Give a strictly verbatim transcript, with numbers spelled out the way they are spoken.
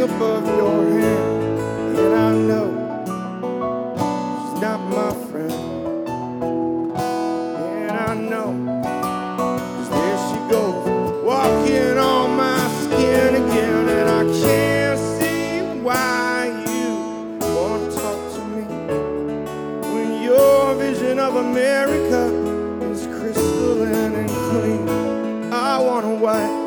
above your hand. And I know she's not my friend. And I know, 'cause there she goes, walking on my skin again. And I can't see why you want to talk to me when your vision of America is crystalline and clean. I want a white